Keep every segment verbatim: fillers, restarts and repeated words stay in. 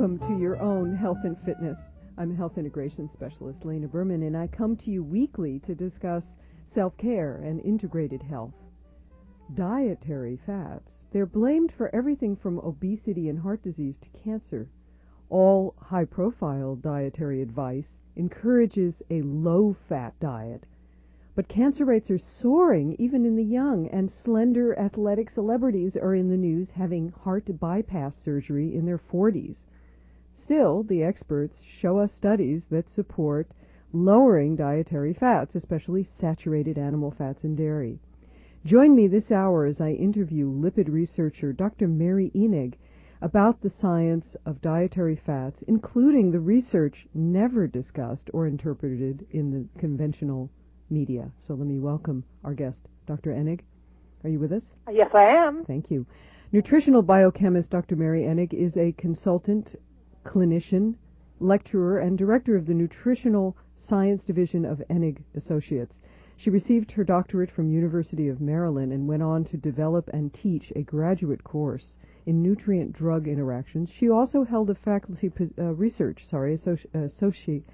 Welcome to your own Health and Fitness. I'm Health Integration Specialist Lena Berman, and I come to you weekly to discuss self-care and integrated health. Dietary fats. They're blamed for everything from obesity and heart disease to cancer. All high-profile dietary advice encourages a low-fat diet. But cancer rates are soaring even in the young, and slender athletic celebrities are in the news having heart bypass surgery in their forties. Still, the experts show us studies that support lowering dietary fats, especially saturated animal fats and dairy. Join me this hour as I interview lipid researcher Doctor Mary Enig about the science of dietary fats, including the research never discussed or interpreted in the conventional media. So let me welcome our guest, Doctor Enig. Are you with us? Yes, I am. Thank you. Nutritional biochemist Doctor Mary Enig is a consultant, clinician, lecturer, and director of the Nutritional Science Division of Enig Associates. She received her doctorate from University of Maryland and went on to develop and teach a graduate course in nutrient-drug interactions. She also held a faculty uh, research, sorry, associ- associate,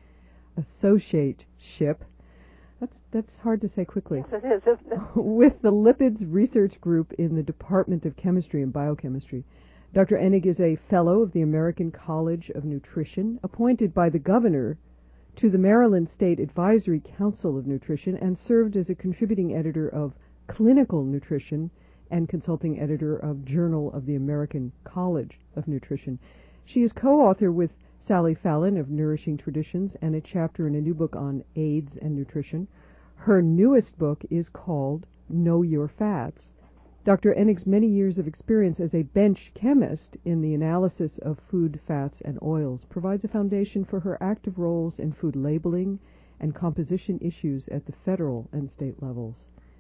associateship. That's that's hard to say quickly. Yes, it is, isn't it? With the Lipids Research Group in the Department of Chemistry and Biochemistry. Doctor Enig is a fellow of the American College of Nutrition, appointed by the governor to the Maryland State Advisory Council of Nutrition, and served as a contributing editor of Clinical Nutrition and consulting editor of Journal of the American College of Nutrition. She is co-author with Sally Fallon of Nourishing Traditions and a chapter in a new book on AIDS and nutrition. Her newest book is called Know Your Fats. Doctor Enig's many years of experience as a bench chemist in the analysis of food, fats, and oils provides a foundation for her active roles in food labeling and composition issues at the federal and state levels.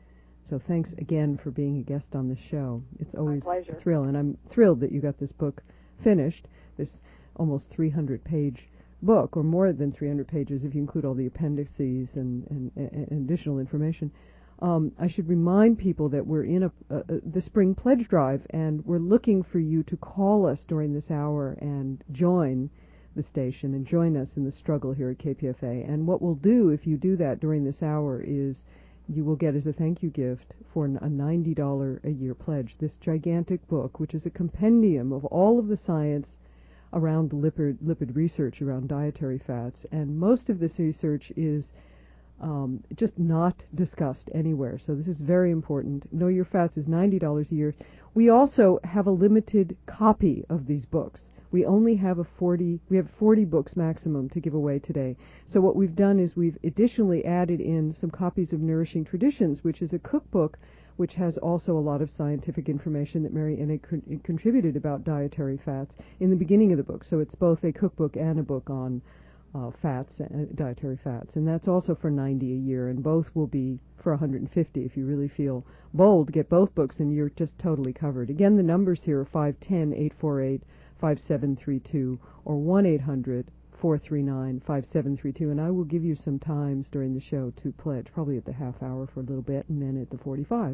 So thanks again for being a guest on the show. It's always a thrill, and I'm thrilled that you got this book finished. This almost three hundred page book, or more than three hundred pages if you include all the appendices and, and, and additional information. Um, I should remind people that we're in a, uh, the Spring Pledge Drive, and we're looking for you to call us during this hour and join the station and join us in the struggle here at K P F A. And what we'll do if you do that during this hour is you will get as a thank you gift for a ninety dollars a year pledge this gigantic book, which is a compendium of all of the science around lipid, lipid research around dietary fats, and most of this research is um, just not discussed anywhere. So this is very important. Know Your Fats is ninety dollars a year. We also have a limited copy of these books. We only have a forty, we have forty books maximum to give away today. So what we've done is we've additionally added in some copies of Nourishing Traditions, which is a cookbook which has also a lot of scientific information that Mary Enig con- contributed about dietary fats in the beginning of the book. So it's both a cookbook and a book on uh, fats, uh, dietary fats. And that's also for ninety dollars a year, and both will be for one hundred fifty dollars if you really feel bold. Get both books, and you're just totally covered. Again, the numbers here are five one zero, eight four eight, five seven three two or one eight hundred, four three nine, five seven three two, and I will give you some times during the show to pledge, probably at the half hour for a little bit, and then at the forty-five.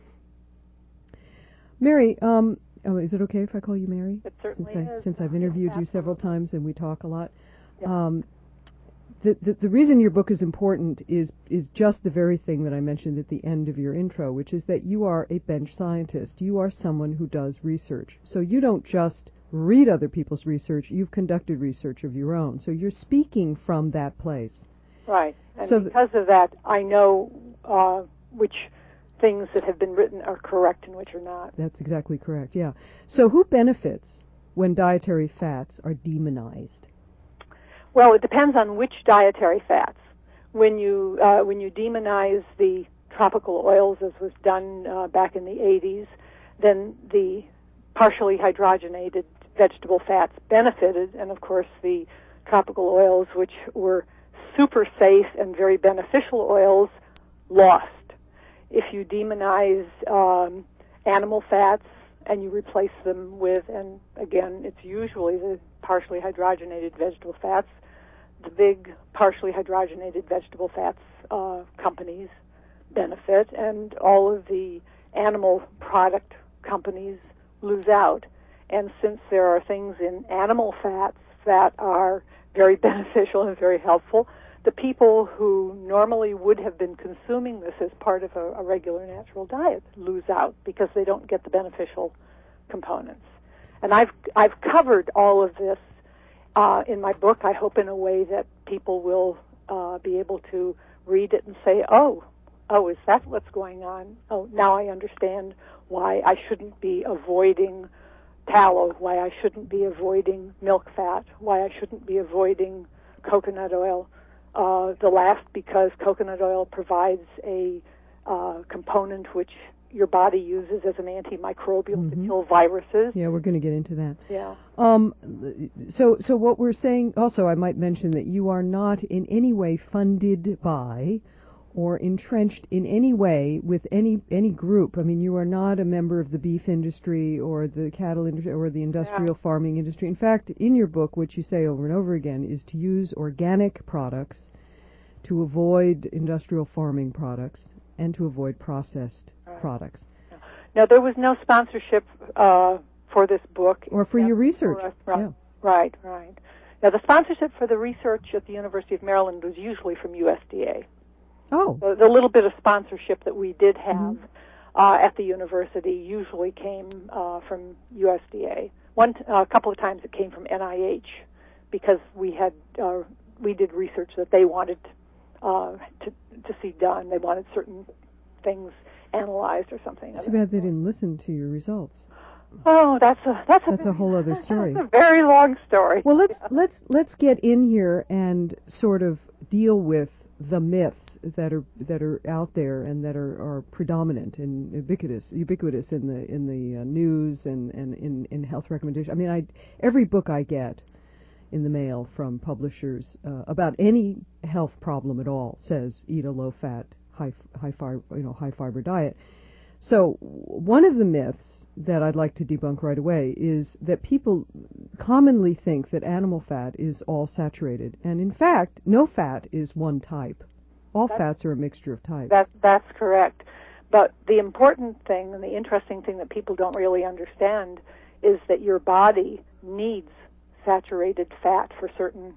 Mary, um, oh, is it okay if I call you Mary? It certainly since I, is. Since I've interviewed yeah, you several times and we talk a lot. Yeah. Um, the, the, the reason your book is important is, is just the very thing that I mentioned at the end of your intro, which is that you are a bench scientist. You are someone who does research. So you don't just read other people's research, you've conducted research of your own. So you're speaking from that place. Right. And so because th- of that, I know uh, which things that have been written are correct and which are not. That's exactly correct, yeah. So who benefits when dietary fats are demonized? Well, it depends on which dietary fats. When you uh, when you demonize the tropical oils, as was done uh, back in the eighties, then the partially hydrogenated vegetable fats benefited, and of course the tropical oils, which were super safe and very beneficial oils, lost. If you demonize um, animal fats and you replace them with, and again, it's usually the partially hydrogenated vegetable fats, the big partially hydrogenated vegetable fats uh, companies benefit, and all of the animal product companies lose out. And since there are things in animal fats that are very beneficial and very helpful, the people who normally would have been consuming this as part of a, a regular natural diet lose out because they don't get the beneficial components. And I've I've covered all of this uh, in my book. I hope in a way that people will uh, be able to read it and say, "Oh, oh, is that what's going on? Oh, now I understand why I shouldn't be avoiding tallow, why I shouldn't be avoiding milk fat, why I shouldn't be avoiding coconut oil." Uh, the last, because coconut oil provides a uh, component which your body uses as an antimicrobial mm-hmm. to kill viruses. Yeah, we're going to get into that. Yeah. Um, so, so what we're saying, also I might mention that you are not in any way funded by or entrenched in any way with any any group. I mean, you are not a member of the beef industry or the cattle industry or the industrial yeah. farming industry. In fact, in your book, which you say over and over again, is to use organic products to avoid industrial farming products and to avoid processed right. products. Now, there was no sponsorship uh, for this book. Or for your research. For right, yeah. right, right. Now, the sponsorship for the research at the University of Maryland was usually from U S D A. Oh. The, the little bit of sponsorship that we did have mm-hmm. uh, at the university usually came uh, from U S D A. One, uh, a couple of times it came from N I H because we had uh, we did research that they wanted uh, to to see done. They wanted certain things analyzed or something. Too bad they didn't listen to your results. Oh, that's a that's a that's a whole other story. That's a very long story. Well, let's yeah. let's let's get in here and sort of deal with the myths that are that are out there and that are, are predominant and ubiquitous ubiquitous in the in the uh, news and, and in, in health recommendations. I mean, I every book I get in the mail from publishers uh, about any health problem at all says eat a low fat, high high fiber you know high fiber diet. So one of the myths that I'd like to debunk right away is that people commonly think that animal fat is all saturated, and in fact, no fat is one type. All that's, fats are a mixture of types. That, that's correct. But the important thing and the interesting thing that people don't really understand is that your body needs saturated fat for certain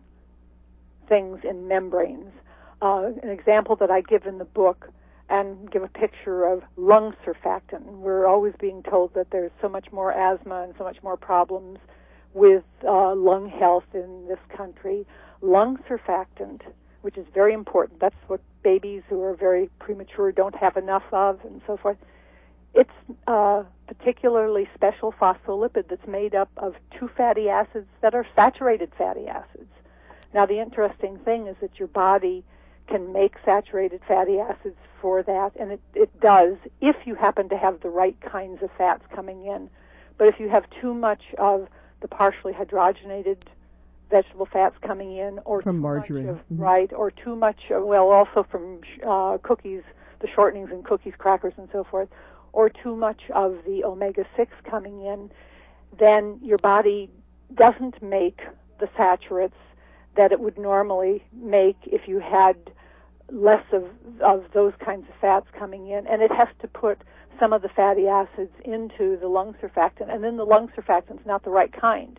things in membranes. Uh, an example that I give in the book and give a picture of lung surfactant. We're always being told that there's so much more asthma and so much more problems with uh, lung health in this country. Lung surfactant, which is very important, that's what babies who are very premature don't have enough of and so forth. It's a particularly special phospholipid that's made up of two fatty acids that are saturated fatty acids. Now, the interesting thing is that your body can make saturated fatty acids for that, and it, it does if you happen to have the right kinds of fats coming in. But if you have too much of the partially hydrogenated vegetable fats coming in, or from too margarine, much of, mm-hmm. right, or too much, uh, well, also from uh, cookies, the shortenings in cookies, crackers, and so forth, or too much of the omega six coming in, then your body doesn't make the saturates that it would normally make if you had less of of those kinds of fats coming in, and it has to put some of the fatty acids into the lung surfactant, and then the lung surfactant's not the right kind.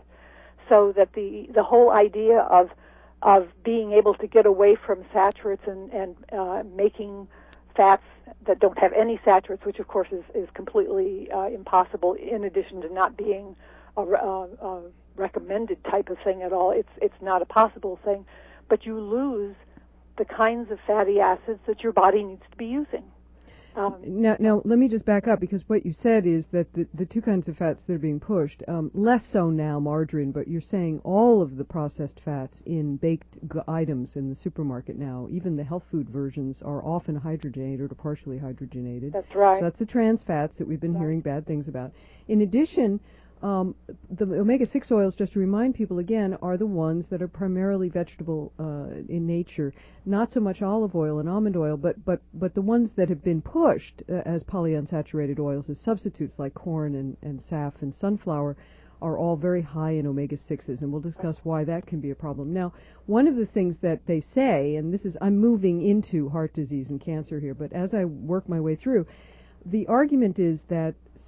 So that the the whole idea of of being able to get away from saturates and and uh, making fats that don't have any saturates, which of course is is completely uh, impossible. In addition to not being a, a, a recommended type of thing at all, it's it's not a possible thing. But you lose the kinds of fatty acids that your body needs to be using. Um, now, now, let me just back up, because what you said is that the, the two kinds of fats that are being pushed, um, less so now margarine, but you're saying all of the processed fats in baked g- items in the supermarket now, even the health food versions, are often hydrogenated or partially hydrogenated. That's right. So that's the trans fats that we've been right. hearing bad things about. In addition, Um, the omega six oils, just to remind people again, are the ones that are primarily vegetable uh, in nature, not so much olive oil and almond oil, but but, but the ones that have been pushed uh, as polyunsaturated oils as substitutes, like corn and, and saff and sunflower, are all very high in omega sixes, and we'll discuss why that can be a problem. Now, one of the things that they say, and this is, I'm moving into heart disease and cancer here, but as I work my way through, the argument is that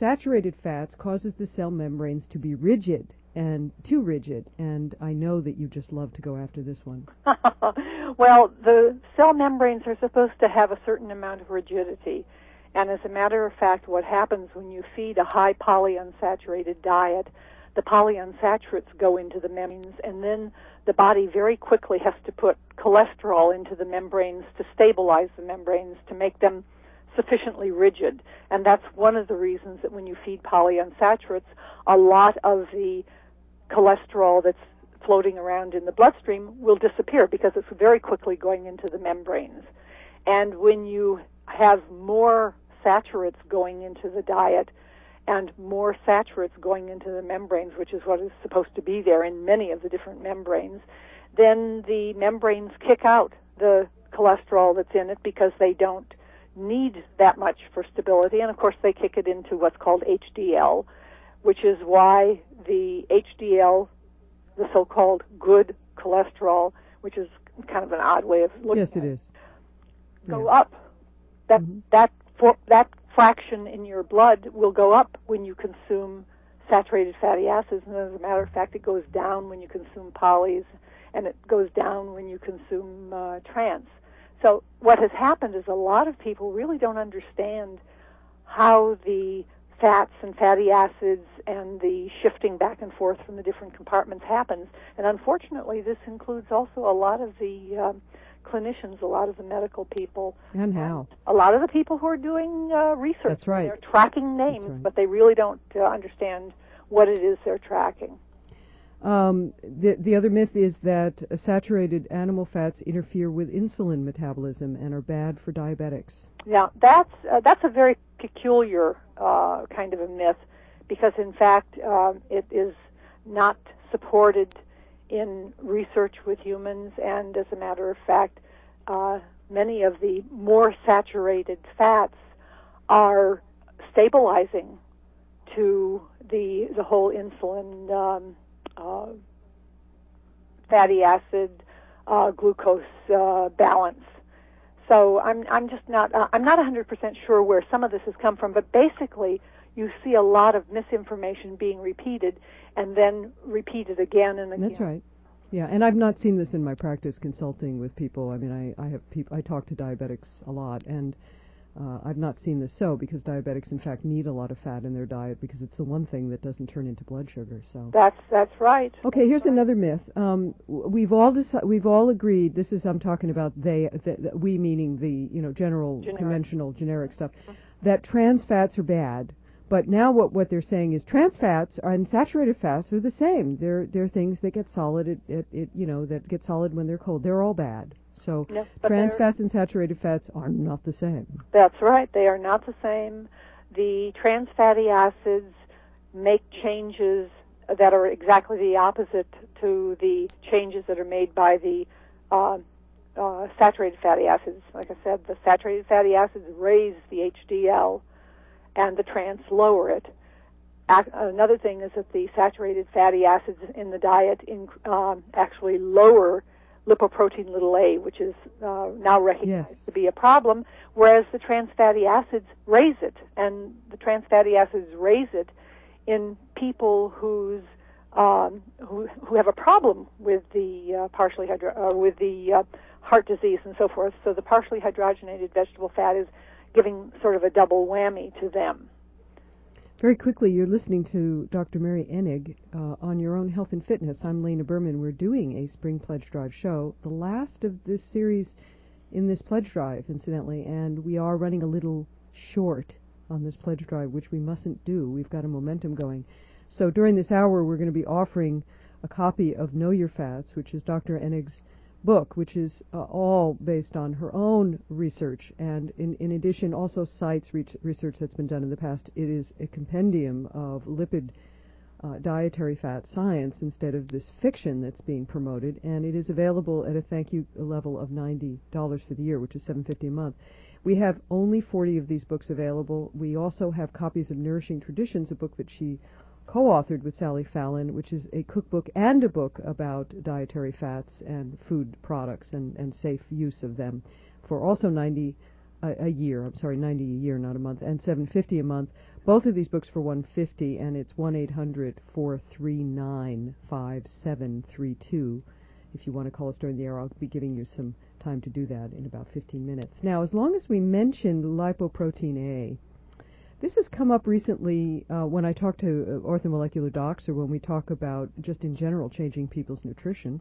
saturated fats causes the cell membranes to be rigid and too rigid, and I know that you just love to go after this one. Well, the cell membranes are supposed to have a certain amount of rigidity, and as a matter of fact, what happens when you feed a high polyunsaturated diet, the polyunsaturates go into the membranes, and then the body very quickly has to put cholesterol into the membranes to stabilize the membranes, to make them sufficiently rigid. And that's one of the reasons that when you feed polyunsaturates, a lot of the cholesterol that's floating around in the bloodstream will disappear because it's very quickly going into the membranes. And when you have more saturates going into the diet and more saturates going into the membranes, which is what is supposed to be there in many of the different membranes, then the membranes kick out the cholesterol that's in it because they don't need that much for stability. And of course they kick it into what's called H D L, which is why the H D L, the so-called good cholesterol, which is kind of an odd way of looking yes, at it, it is. go yeah. up. That mm-hmm. that for, that fraction in your blood will go up when you consume saturated fatty acids, and as a matter of fact, it goes down when you consume polys, and it goes down when you consume uh, trans. So what has happened is a lot of people really don't understand how the fats and fatty acids and the shifting back and forth from the different compartments happens. And unfortunately, this includes also a lot of the uh, clinicians, a lot of the medical people. And how? A lot of the people who are doing uh, research. That's right. They're tracking names, right. but they really don't uh, understand what it is they're tracking. Um, the, the other myth is that uh, saturated animal fats interfere with insulin metabolism and are bad for diabetics. Yeah, that's uh, that's a very peculiar uh, kind of a myth, because in fact uh, it is not supported in research with humans, and as a matter of fact, uh, many of the more saturated fats are stabilizing to the the whole insulin, um, uh, fatty acid, uh, glucose uh, balance. So I'm I'm just not uh, I'm not one hundred percent sure where some of this has come from, but basically you see a lot of misinformation being repeated and then repeated again and again. That's right. Yeah, and I've not seen this in my practice consulting with people. I mean, I, I have peop- I talk to diabetics a lot, and uh, I've not seen this so, because diabetics in fact need a lot of fat in their diet because it's the one thing that doesn't turn into blood sugar. So that's that's right. Okay, that's here's right. another myth. Um, w- we've all deci- we've all agreed. This is I'm talking about they, th- th- we meaning the you know general Generic. conventional generic stuff, that trans fats are bad. But now what, what they're saying is trans fats and saturated fats are the same. They're they're things that get solid it, it, it you know that get solid when they're cold. They're all bad. So No, trans fats and saturated fats are not the same. That's right. They are not the same. The trans fatty acids make changes that are exactly the opposite to the changes that are made by the uh, uh, saturated fatty acids. Like I said, the saturated fatty acids raise the H D L, and the trans lower it. Ac- another thing is that the saturated fatty acids in the diet in, um, actually lower lipoprotein little a, which is uh, now recognized yes. to be a problem, whereas the trans fatty acids raise it, and the trans fatty acids raise it in people who's um, who who have a problem with the uh, partially hydro- uh, with the uh, heart disease and so forth. So the partially hydrogenated vegetable fat is giving sort of a double whammy to them. Very quickly, you're listening to Doctor Mary Enig uh, on Your Own Health and Fitness. I'm Lena Berman. We're doing a Spring Pledge Drive show, the last of this series in this pledge drive, incidentally, and we are running a little short on this pledge drive, which we mustn't do. We've got a momentum going. So during this hour, we're going to be offering a copy of Know Your Fats, which is Doctor Enig's book, which is uh, all based on her own research, and in, in addition also cites re- research that's been done in the past. It is a compendium of lipid uh, dietary fat science instead of this fiction that's being promoted, and it is available at a thank you level of ninety dollars for the year, which is seven hundred fifty dollars a month. We have only forty of these books available. We also have copies of Nourishing Traditions, a book that she co-authored with Sally Fallon, which is a cookbook and a book about dietary fats and food products and, and safe use of them, for also ninety a, a year. I'm sorry, ninety a year, not a month, and seven hundred fifty dollars a month. both of these books for one hundred fifty dollars, and it's one eight hundred, four three nine, five seven three two. If you want to call us during the hour, I'll be giving you some time to do that in about fifteen minutes. Now, as long as we mentioned lipoprotein A, this has come up recently uh, when I talk to uh, orthomolecular docs, or when we talk about just in general changing people's nutrition.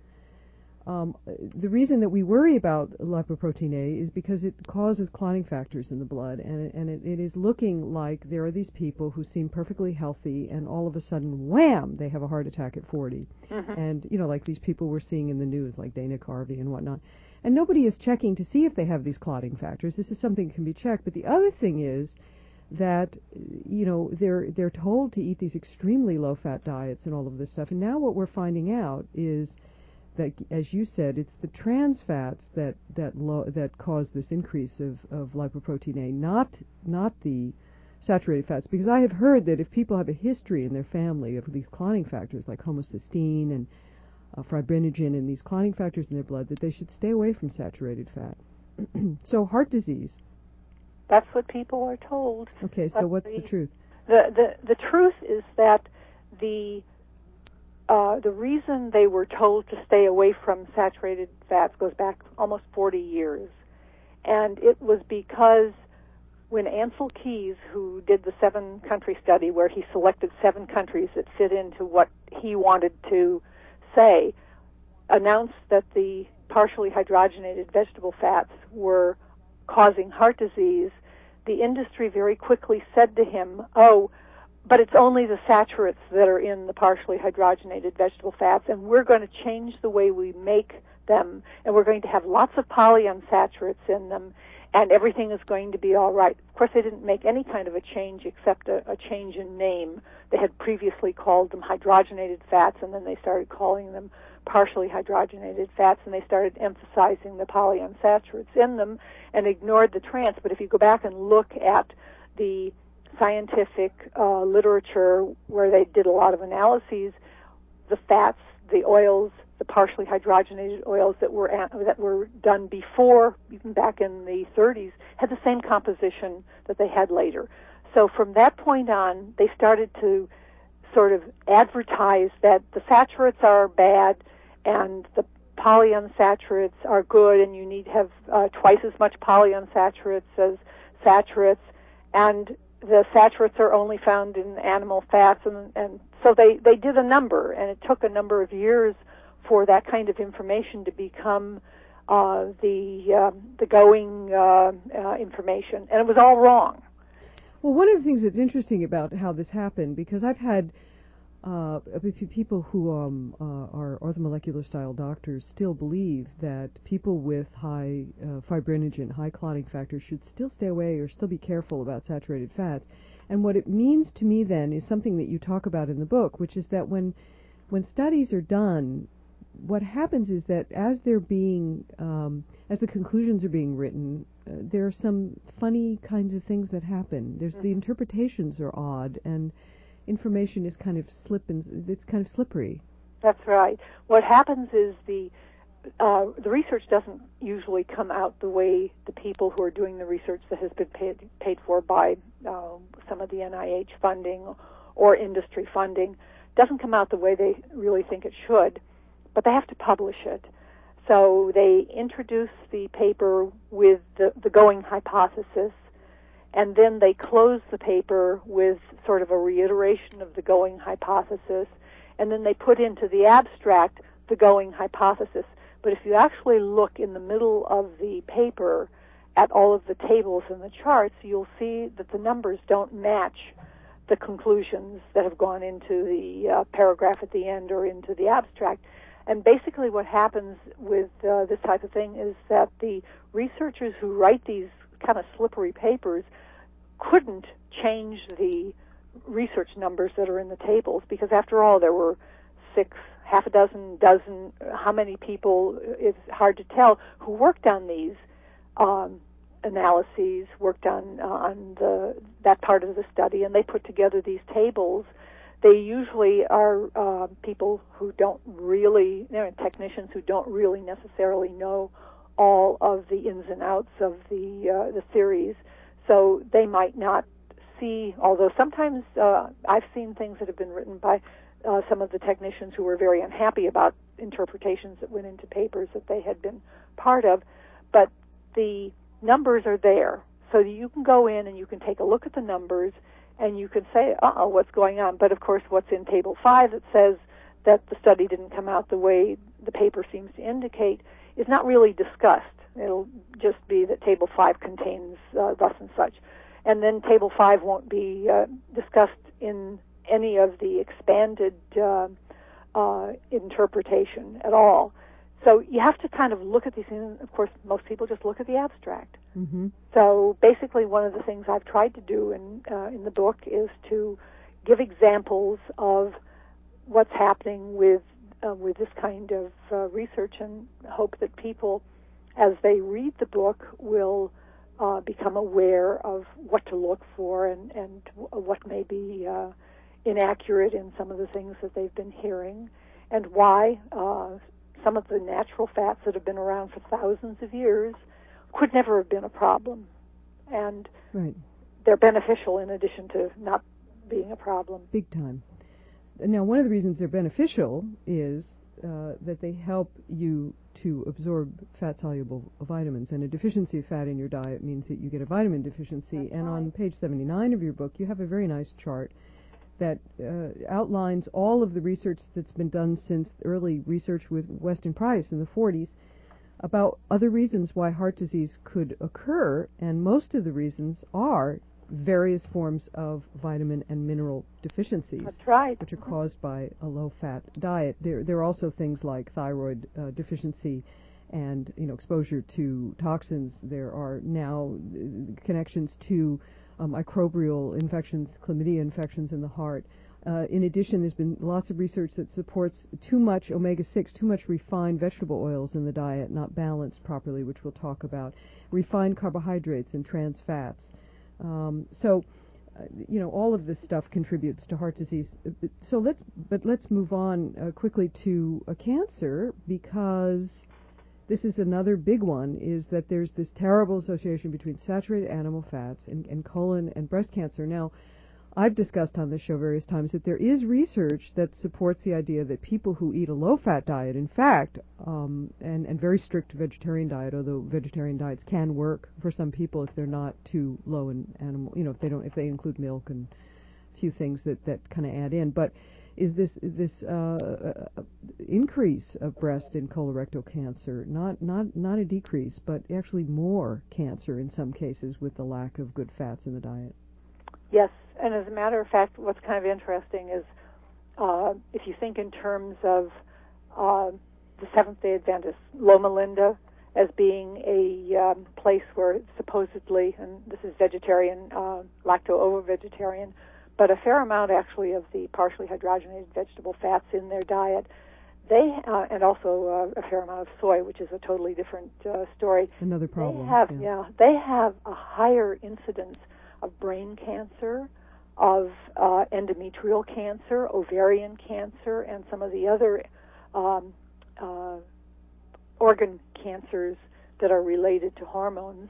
Um, the reason that we worry about lipoprotein A is because it causes clotting factors in the blood, and, it, and it, it is looking like there are these people who seem perfectly healthy, and all of a sudden, wham, they have a heart attack at forty. Mm-hmm. And, you know, like these people we're seeing in the news, like Dana Carvey and whatnot. And nobody is checking to see if they have these clotting factors. This is something that can be checked. But the other thing is that, you know, they're they're told to eat these extremely low-fat diets and all of this stuff. And now what we're finding out is that, as you said, it's the trans fats that that lo- that cause this increase of, of lipoprotein A, not not the saturated fats. Because I have heard that if people have a history in their family of these clotting factors like homocysteine and uh, fibrinogen and these clotting factors in their blood, that they should stay away from saturated fat. So heart disease. That's what people are told. Okay, so but what's the, the truth? The, the the truth is that the uh, the reason they were told to stay away from saturated fats goes back almost forty years, and it was because when Ansel Keys, who did the seven-country study where he selected seven countries that fit into what he wanted to say, announced that the partially hydrogenated vegetable fats were causing heart disease, the industry very quickly said to him, oh, but it's only the saturates that are in the partially hydrogenated vegetable fats, and we're going to change the way we make them, and we're going to have lots of polyunsaturates in them, and everything is going to be all right. Of course, they didn't make any kind of a change except a, a change in name. They had previously called them hydrogenated fats, and then they started calling them partially hydrogenated fats, and they started emphasizing the polyunsaturates in them and ignored the trans. But if you go back and look at the scientific uh, literature where they did a lot of analyses, the fats, the oils, the partially hydrogenated oils that were that were done before, even back in the thirties, had the same composition that they had later. So from that point on, they started to sort of advertise that the saturates are bad and the polyunsaturates are good, and you need to have uh, twice as much polyunsaturates as saturates, and the saturates are only found in animal fats, and, and so they, they did a number, and it took a number of years for that kind of information to become uh, the uh, the going uh, uh, information, and it was all wrong. Well, one of the things that's interesting about how this happened, because I've had uh, people who um, uh, are orthomolecular style doctors still believe that people with high uh, fibrinogen, high clotting factors, should still stay away or still be careful about saturated fats. And what it means to me then is something that you talk about in the book, which is that when when studies are done, what happens is that as they're being, um, as the conclusions are being written, uh, there are some funny kinds of things that happen. There's mm-hmm. the interpretations are odd, and information is kind of slip and it's kind of slippery. That's right. What happens is the uh, the research doesn't usually come out the way the people who are doing the research that has been paid paid for by uh, some of the N I H funding or industry funding doesn't come out the way they really think it should. But they have to publish it. So they introduce the paper with the, the going hypothesis, and then they close the paper with sort of a reiteration of the going hypothesis, and then they put into the abstract the going hypothesis. But if you actually look in the middle of the paper at all of the tables and the charts, you'll see that the numbers don't match the conclusions that have gone into the uh, paragraph at the end or into the abstract. And basically what happens with uh, this type of thing is that the researchers who write these kind of slippery papers couldn't change the research numbers that are in the tables, because after all there were six, half a dozen, dozen, how many people, it's hard to tell, who worked on these um, analyses, worked on, uh, on the, that part of the study, and they put together these tables. They usually are uh, people who don't really, you know, technicians who don't really necessarily know all of the ins and outs of the uh, the theories, so they might not see, although sometimes uh, I've seen things that have been written by uh, some of the technicians who were very unhappy about interpretations that went into papers that they had been part of, but the numbers are there. So you can go in and you can take a look at the numbers and you can say, uh-oh, what's going on? But, of course, what's in Table five that says that the study didn't come out the way the paper seems to indicate is not really discussed. It'll just be that Table five contains uh, thus and such. And then Table five won't be uh, discussed in any of the expanded uh, uh, interpretation at all. So you have to kind of look at these things. Of course, most people just look at the abstract. Mm-hmm. So basically one of the things I've tried to do in, uh, in the book is to give examples of what's happening with uh, with this kind of uh, research, and hope that people, as they read the book, will uh, become aware of what to look for and, and what may be uh, inaccurate in some of the things that they've been hearing, and why uh, some of the natural fats that have been around for thousands of years could never have been a problem. And right. they're beneficial in addition to not being a problem. Big time. Now, one of the reasons they're beneficial is uh, that they help you to absorb fat-soluble vitamins, and a deficiency of fat in your diet means that you get a vitamin deficiency. That's and right. On page seventy-nine of your book, you have a very nice chart that uh, outlines all of the research that's been done since early research with Weston Price in the forties about other reasons why heart disease could occur, and most of the reasons are various forms of vitamin and mineral deficiencies. That's right. Which are caused by a low-fat diet. There, there are also things like thyroid uh, deficiency and, you know, exposure to toxins. There are now uh, connections to uh, microbial infections, chlamydia infections in the heart. Uh, in addition, there's been lots of research that supports too much omega six, too much refined vegetable oils in the diet, not balanced properly, which we'll talk about, refined carbohydrates and trans fats. Um, so, uh, you know, all of this stuff contributes to heart disease. Uh, so let's, but let's move on uh, quickly to uh, cancer, because this is another big one, is that there's this terrible association between saturated animal fats and, and colon and breast cancer. Now, I've discussed on this show various times that there is research that supports the idea that people who eat a low-fat diet, in fact, um, and, and very strict vegetarian diet, although vegetarian diets can work for some people if they're not too low in animal, you know, if they don't, if they include milk and a few things that, that kind of add in. But is this this uh, uh, increase of breast and colorectal cancer, not not not a decrease, but actually more cancer in some cases with the lack of good fats in the diet? Yes. And as a matter of fact, what's kind of interesting is uh, if you think in terms of uh, the Seventh-day Adventists, Loma Linda as being a um, place where supposedly, and this is vegetarian, uh, lacto-ovo-vegetarian, but a fair amount actually of the partially hydrogenated vegetable fats in their diet, they uh, and also uh, a fair amount of soy, which is a totally different uh, story. Another problem. They have, yeah. yeah, they have a higher incidence of brain cancer, of uh, endometrial cancer, ovarian cancer, and some of the other um, uh, organ cancers that are related to hormones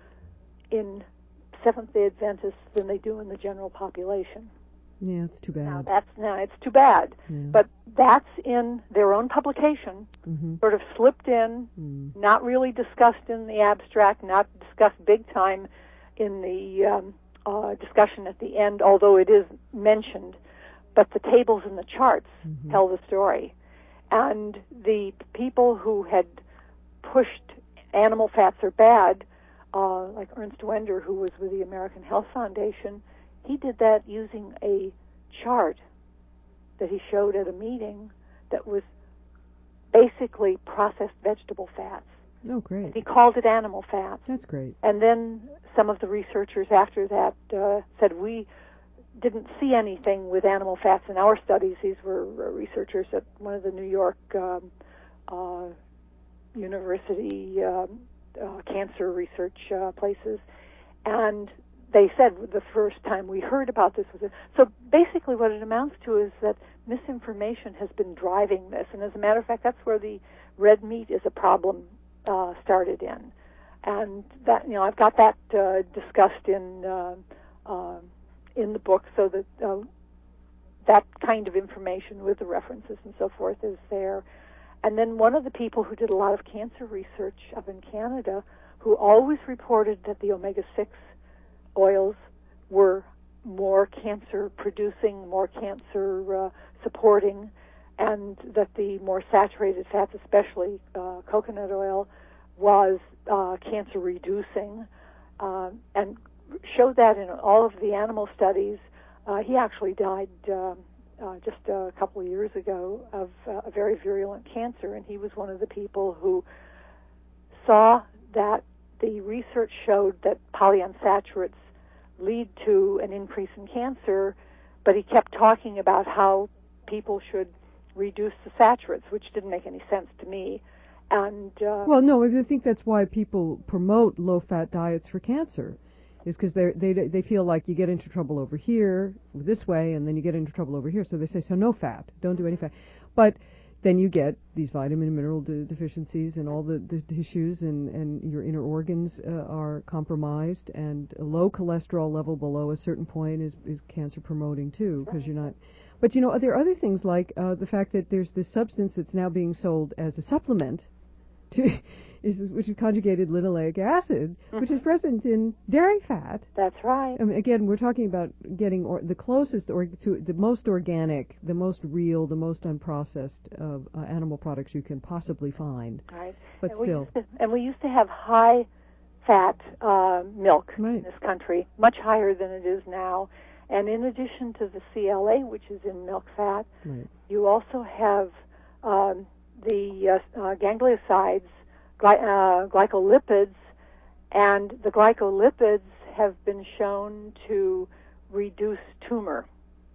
in Seventh-day Adventists than they do in the general population. Yeah, it's too bad. Now, that's, now it's too bad. Yeah. But that's in their own publication, mm-hmm. sort of slipped in, mm. not really discussed in the abstract, not discussed big time in the um, Uh, discussion at the end, although it is mentioned, but the tables and the charts mm-hmm. tell the story. And the people who had pushed animal fats are bad, uh, like Ernst Wender, who was with the American Health Foundation, he did that using a chart that he showed at a meeting that was basically processed vegetable fats. Oh, great. And he called it animal fats. That's great. And then some of the researchers after that uh, said, we didn't see anything with animal fats in our studies. These were uh, researchers at one of the New York um, uh, University um, uh, cancer research uh, places. And they said the first time we heard about this was it. So basically what it amounts to is that misinformation has been driving this. And as a matter of fact, that's where the red meat is a problem Uh, started in, and that, you know, I've got that uh, discussed in uh, uh, in the book, so that uh, that kind of information with the references and so forth is there. And then one of the people who did a lot of cancer research up in Canada, who always reported that the omega six oils were more cancer-producing, more cancer-supporting, uh, and that the more saturated fats, especially uh, coconut oil, was uh, cancer-reducing, uh, and showed that in all of the animal studies. Uh, he actually died uh, uh, just a couple of years ago of uh, a very virulent cancer, and he was one of the people who saw that the research showed that polyunsaturates lead to an increase in cancer, but he kept talking about how people should reduce the saturates, which didn't make any sense to me. And uh, well, no, I think that's why people promote low-fat diets for cancer, is because they they they feel like you get into trouble over here this way, and then you get into trouble over here. So they say, so no fat, don't do any fat. But then you get these vitamin and mineral de- deficiencies, and all the, the tissues and, and your inner organs uh, are compromised, and a low cholesterol level below a certain point is, is cancer promoting too, because you're not. But you know, there are other things like uh, the fact that there's this substance that's now being sold as a supplement, to is which is conjugated linoleic acid, mm-hmm. which is present in dairy fat. That's right. I mean, again, we're talking about getting or, the closest or to the most organic, the most real, the most unprocessed of uh, animal products you can possibly find. Right. But and still. We to, and we used to have high fat uh, milk right. in this country, much higher than it is now. And in addition to the C L A, which is in milk fat, right. you also have um, the uh, uh, gangliosides, gly- uh, glycolipids, and the glycolipids have been shown to reduce tumor.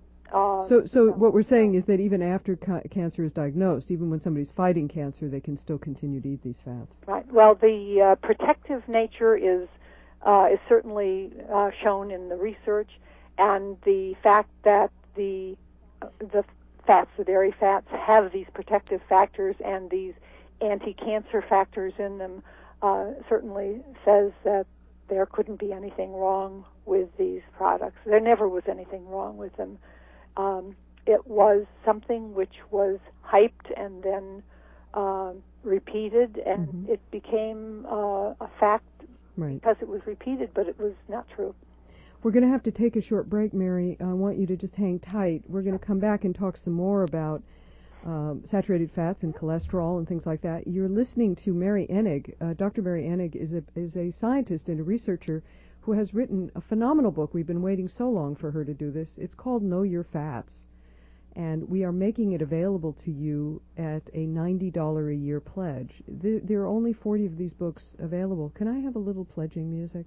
Uh, so, so what we're saying is that even after ca- cancer is diagnosed, even when somebody's fighting cancer, they can still continue to eat these fats. Right. Well, the uh, protective nature is uh, is certainly uh, shown in the research, and the fact that the uh, the fats, the dairy fats, have these protective factors and these anti-cancer factors in them uh, certainly says that there couldn't be anything wrong with these products. There never was anything wrong with them. Um, it was something which was hyped and then uh, repeated, and mm-hmm. it became uh, a fact right. because it was repeated, but it was not true. We're going to have to take a short break, Mary. I want you to just hang tight. We're going to come back and talk some more about um, saturated fats and cholesterol and things like that. You're listening to Mary Enig. Uh, Doctor Mary Enig is a, is a scientist and a researcher who has written a phenomenal book. We've been waiting so long for her to do this. It's called Know Your Fats, and we are making it available to you at a ninety dollars a year pledge. There, there are only forty of these books available. Can I have a little pledging music?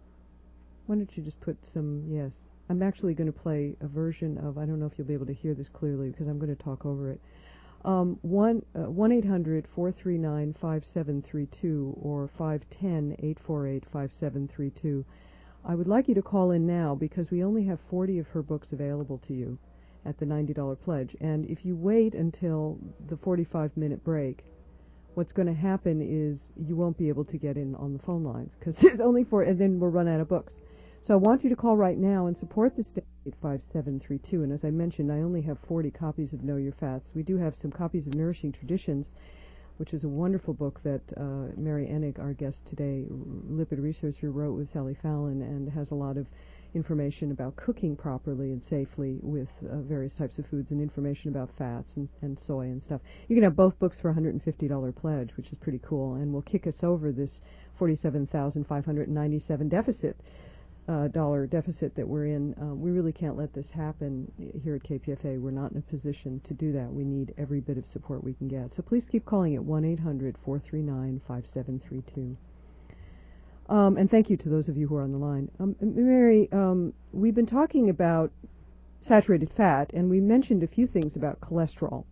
Why don't you just put some, yes. I'm actually going to play a version of, I don't know if you'll be able to hear this clearly because I'm going to talk over it. Um, one, uh, one eight hundred four three nine five seven three two or five one zero eight four eight five seven three two. I would like you to call in now because we only have forty of her books available to you at the ninety dollars pledge. And if you wait until the forty-five minute break, what's going to happen is you won't be able to get in on the phone lines because there's only four, and then we'll run out of books. So I want you to call right now and support the station at five seven three two. And as I mentioned, I only have forty copies of Know Your Fats. We do have some copies of Nourishing Traditions, which is a wonderful book that uh, Mary Enig, our guest today, lipid researcher, wrote with Sally Fallon, and has a lot of information about cooking properly and safely with uh, various types of foods, and information about fats and, and soy and stuff. You can have both books for a one hundred fifty dollars pledge, which is pretty cool, and will kick us over this forty-seven thousand five hundred ninety-seven deficit. Uh, dollar deficit that we're in. Uh, we really can't let this happen here at K P F A. We're not in a position to do that. We need every bit of support we can get. So please keep calling at one eight hundred four three nine five seven three two. Um, and thank you to those of you who are on the line. Um, Mary, um, we've been talking about saturated fat, and we mentioned a few things about cholesterol.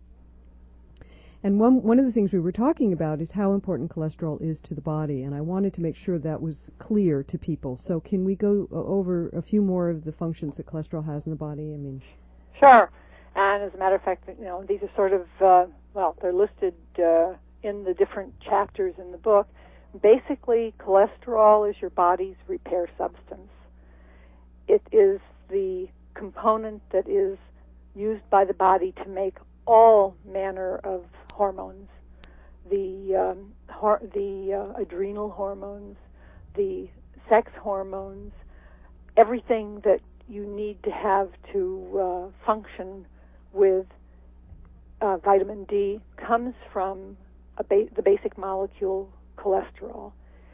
And one one of the things we were talking about is how important cholesterol is to the body, and I wanted to make sure that was clear to people. So can we go uh, over a few more of the functions that cholesterol has in the body? I mean, sure. And as a matter of fact, you know, these are sort of uh, well, they're listed uh, in the different chapters in the book. Basically, cholesterol is your body's repair substance. It is the component that is used by the body to make all manner of hormones, the um, hor- the uh, adrenal hormones, the sex hormones, everything that you need to have to uh, function with uh, vitamin D comes from a ba- the basic molecule cholesterol.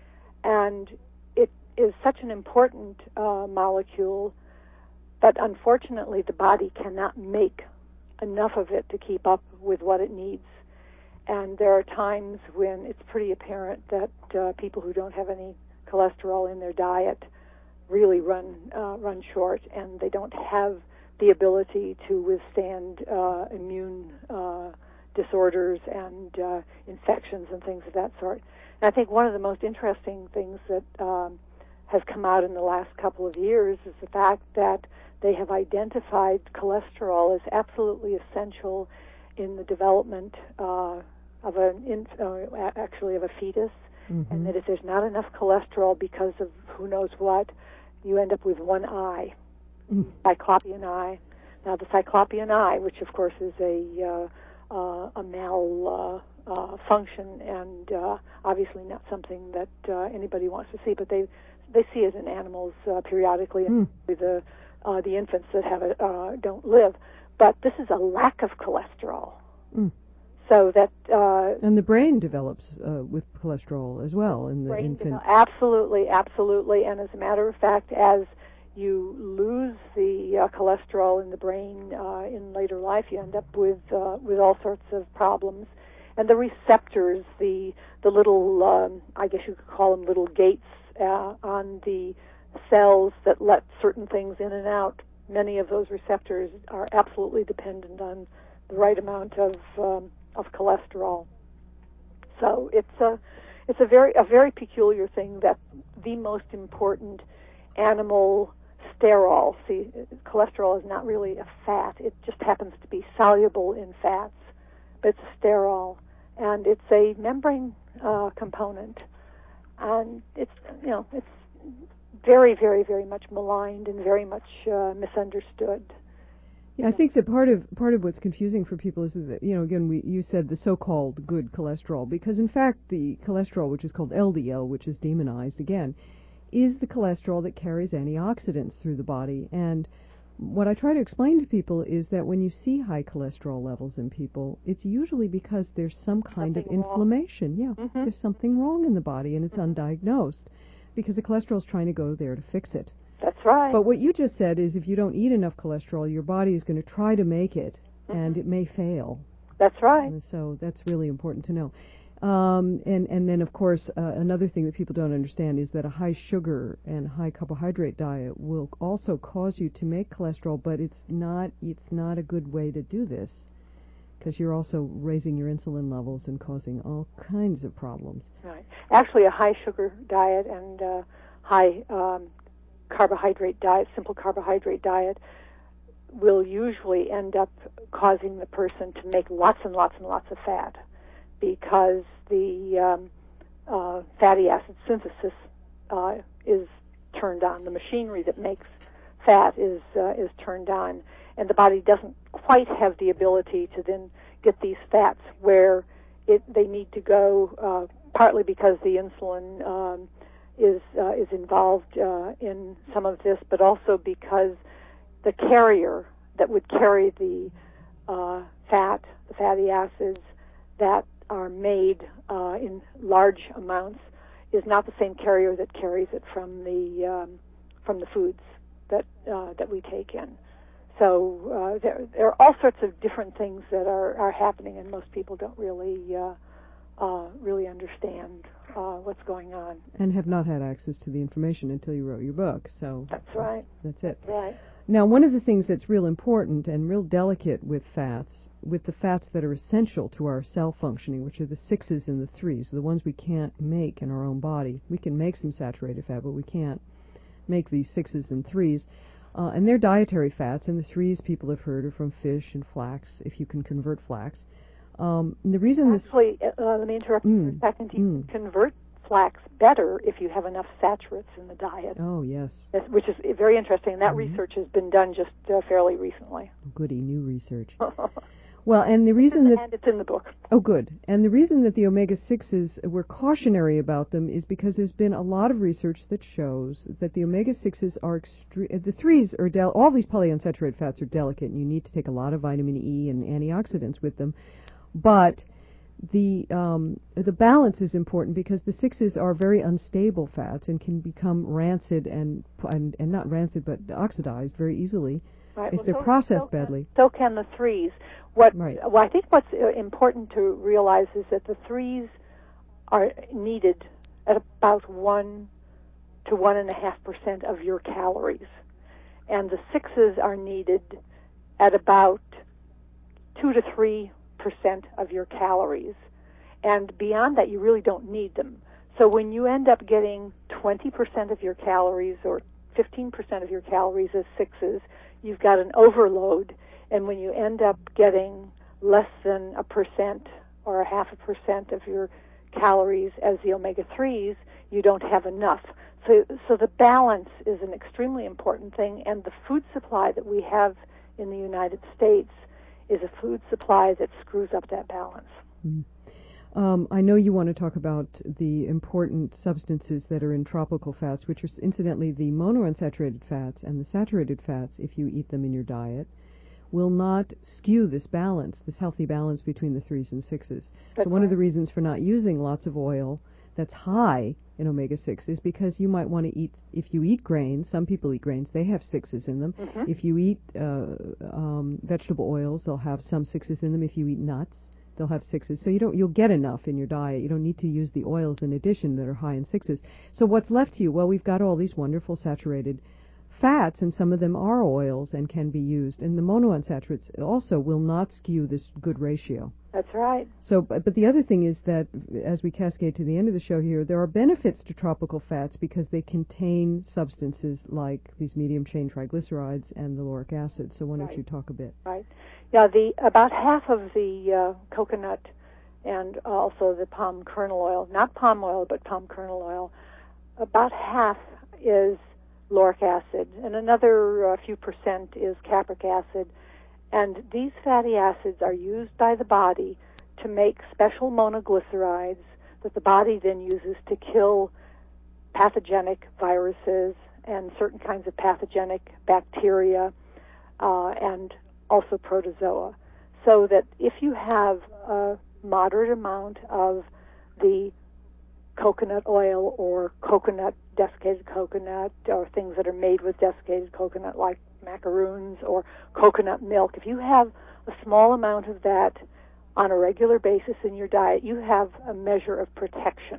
And it is such an important uh, molecule, but unfortunately the body cannot make enough of it to keep up with what it needs. And there are times when it's pretty apparent that uh, people who don't have any cholesterol in their diet really run uh, run short, and they don't have the ability to withstand uh, immune uh, disorders and uh, infections and things of that sort. And I think one of the most interesting things that um, has come out in the last couple of years is the fact that they have identified cholesterol as absolutely essential in the development uh, of an inf- uh, actually of a fetus, mm-hmm. and that if there's not enough cholesterol because of who knows what, you end up with one eye, mm. cyclopean eye. Now, the cyclopean eye, which of course is a uh, uh, a mal uh, uh, function and uh, obviously not something that uh, anybody wants to see, but they they see it in animals uh, periodically, mm. and the uh, the infants that have it uh, don't live. But this is a lack of cholesterol. Mm. So that uh, and the brain develops uh, with cholesterol as well in the brain infant. Develop, absolutely, absolutely. And as a matter of fact, as you lose the uh, cholesterol in the brain uh, in later life, you end up with uh, with all sorts of problems. And the receptors, the the little, um, I guess you could call them little gates uh, on the cells that let certain things in and out. Many of those receptors are absolutely dependent on the right amount of um, of cholesterol. So it's a it's a very a very peculiar thing that the most important animal sterol. See, cholesterol is not really a fat; it just happens to be soluble in fats, but it's a sterol, and it's a membrane uh, component, and it's you know it's very very very much maligned and very much uh, misunderstood. Yeah, I think that part of part of what's confusing for people is that, you know, again, we you said the so-called good cholesterol, because in fact the cholesterol, which is called L D L, which is demonized again, is the cholesterol that carries antioxidants through the body. And what I try to explain to people is that when you see high cholesterol levels in people, it's usually because there's some kind something of inflammation. Wrong. Yeah, mm-hmm. There's something wrong in the body, and it's mm-hmm. undiagnosed, because the cholesterol is trying to go there to fix it. That's right. But what you just said is if you don't eat enough cholesterol, your body is going to try to make it, mm-hmm. and it may fail. That's right. And so that's really important to know. Um, and, and then, of course, uh, another thing that people don't understand is that a high sugar and high carbohydrate diet will also cause you to make cholesterol, but it's not it's not a good way to do this, because you're also raising your insulin levels and causing all kinds of problems. Right. Actually, a high sugar diet and uh, high um, carbohydrate diet, simple carbohydrate diet, will usually end up causing the person to make lots and lots and lots of fat, because the um, uh, fatty acid synthesis uh, is turned on. The machinery that makes fat is uh, is turned on, and the body doesn't quite have the ability to then get these fats where it they need to go. Uh, partly because the insulin um, is uh, is involved uh, in some of this, but also because the carrier that would carry the uh, fat, the fatty acids that are made uh, in large amounts, is not the same carrier that carries it from the um, from the foods that uh, that we take in. So uh, there there are all sorts of different things that are, are happening, and most people don't really uh, uh, really understand uh, what's going on. And have not had access to the information until you wrote your book. So that's right. That's, that's it. That's right. Now, one of the things that's real important and real delicate with fats, with the fats that are essential to our cell functioning, which are the sixes and the threes, the ones we can't make in our own body. We can make some saturated fat, but we can't make these sixes and threes. Uh, and they're dietary fats, and the threes people have heard are from fish and flax, if you can convert flax. Um, and the reason Actually, this uh, let me interrupt you mm, for a second. You mm. can convert flax better if you have enough saturates in the diet. Oh, yes. That's, which is very interesting. That mm-hmm. research has been done just uh, fairly recently. Goody, new research. Well, and the reason that... And it's in the book. Oh, good. And the reason that the omega sixes, we're cautionary about them, is because there's been a lot of research that shows that the omega sixes are extreme... The threes are... Del- all these polyunsaturated fats are delicate, and you need to take a lot of vitamin E and antioxidants with them. But the um, the balance is important because the sixes are very unstable fats and can become rancid and, and, and not rancid, but oxidized very easily. Right. If well, they're so, processed so badly. Can, so can the threes. What, right. well, I think what's important to realize is that the threes are needed at about one to one and a half percent of your calories, and the sixes are needed at about two to three percent of your calories. And beyond that, you really don't need them. So when you end up getting twenty percent of your calories or fifteen percent of your calories as sixes, you've got an overload, and when you end up getting less than a percent or a half a percent of your calories as the omega threes, you don't have enough. So, so the balance is an extremely important thing, and the food supply that we have in the United States is a food supply that screws up that balance. Mm. Um, I know you want to talk about the important substances that are in tropical fats, which are incidentally the monounsaturated fats and the saturated fats, if you eat them in your diet, will not skew this balance, this healthy balance between the threes and sixes. That's so one right. of the reasons for not using lots of oil that's high in omega six is because you might want to eat, if you eat grains, some people eat grains, they have sixes in them. Mm-hmm. If you eat uh, um, vegetable oils, they'll have some sixes in them. If you eat nuts, they'll have sixes. So you don't, you'll get enough in your diet. You don't need to use the oils in addition that are high in sixes. So what's left to you? Well, we've got all these wonderful saturated fats, and some of them are oils and can be used. And the monounsaturates also will not skew this good ratio. That's right. So, but, but the other thing is that, as we cascade to the end of the show here, there are benefits to tropical fats because they contain substances like these medium-chain triglycerides and the lauric acid. So why don't Right. you talk a bit? Right. Yeah, the about half of the uh, coconut and also the palm kernel oil, not palm oil, but palm kernel oil, about half is lauric acid, and another uh, few percent is capric acid. And these fatty acids are used by the body to make special monoglycerides that the body then uses to kill pathogenic viruses and certain kinds of pathogenic bacteria uh, and also protozoa. So that if you have a moderate amount of the coconut oil or coconut, desiccated coconut, or things that are made with desiccated coconut like macaroons or coconut milk, if you have a small amount of that on a regular basis in your diet, you have a measure of protection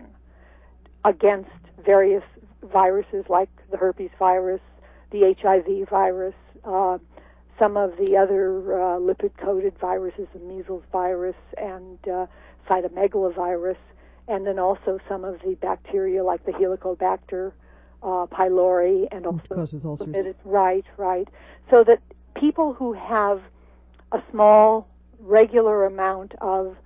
against various viruses like the herpes virus, the H I V virus, uh, some of the other uh, lipid-coated viruses, the measles virus and uh, cytomegalovirus, and then also some of the bacteria like the Helicobacter uh, pylori, and also causes ulcers. limited, right, right. So that people who have a small, regular amount of